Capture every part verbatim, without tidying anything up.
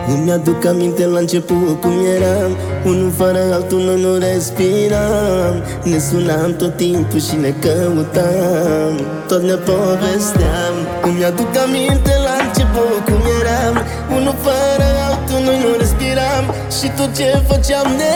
Îmi aduc aminte la început cum eram, unul fără altul noi nu respiram. Ne sunam tot timpul și ne căutam, tot ne povesteam. Îmi aduc aminte la început cum eram, unul fără altul noi nu respiram. Și tot ce făceam ne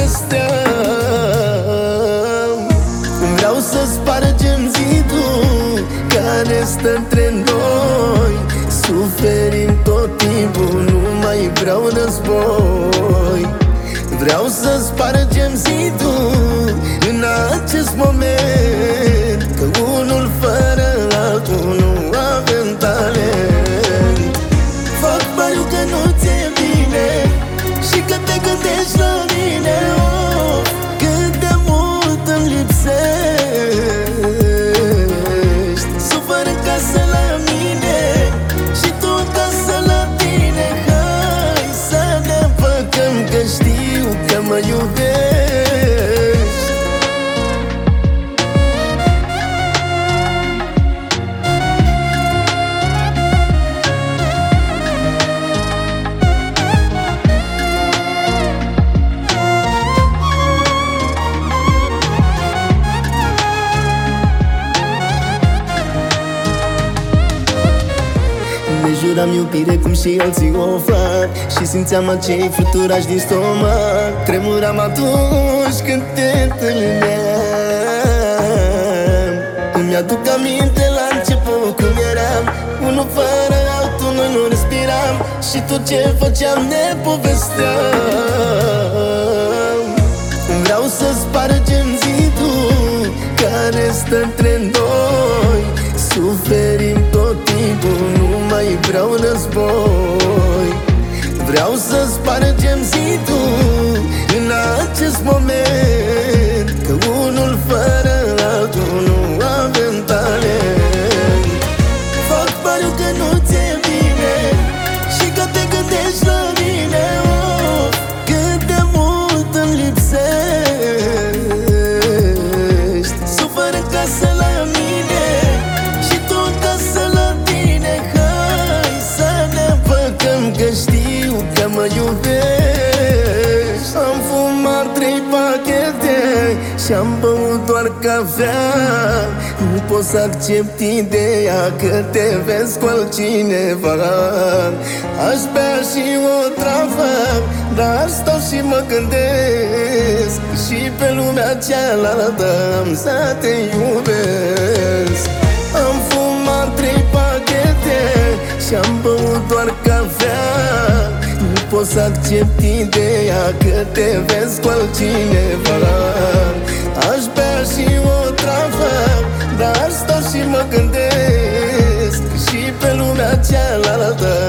povesteam. Vreau să spargem zidul care stă între noi. Suferim tot timpul, nu mai vreau război. Vreau să spargem zidul în acest moment, că unul fără altul nu avem talent. Fac pariu că nu ți-e bine și că te gândești la mine. Oh, cât de mult îmi lipsești. Sufăr în casă la mine și tu în casă la tine. Hai să ne împăcăm, că știu că mă iubești. Ne juram iubire cum și alții o fac și simțeam acei fluturași din stomac. Tremuram atunci când te întâlneam. Îmi aduc aminte la început cum eram, unul fără altul noi nu respiram. Și tot ce făceam ne povesteam. Vreau să spargem zidul care stă între noi. Suferim tot timpul, nu mai vreau război. Vreau să spargem zidul în acest moment, că unul fără altul nu avem talent. Fac pariu că nu ți-e bine și că te gândești la mine. Oh, cât de mult îmi lipsești. Sufăr în casă la mine și tu în casă la tine. Hai să ne împăcăm, că știu că mă iubești. Am fumat trei pachete și-am băut doar cafea. Nu pot să accept ideea că te vezi cu altcineva. Aș bea și o travă, dar stau și mă gândesc, și pe lumea cealaltă am să te iubesc. Am fumat trei pachete și-am băut doar cafea. Nu pot să accept ideea că te vezi cu altcineva. Aș bea și o travă, dar stau și mă gândesc, și pe lumea cealaltă